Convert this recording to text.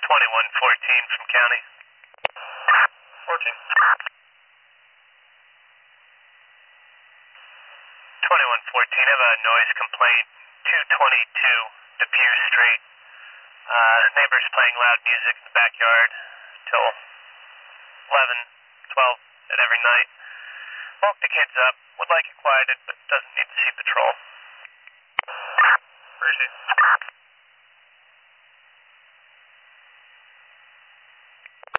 2114 from county. 14. 2114, I have a noise complaint, 222 Depew Street. Neighbors playing loud music in the backyard till 11, 12 at every night. Woke the kids up, would like it quieted, but doesn't need to see patrol. Appreciate it.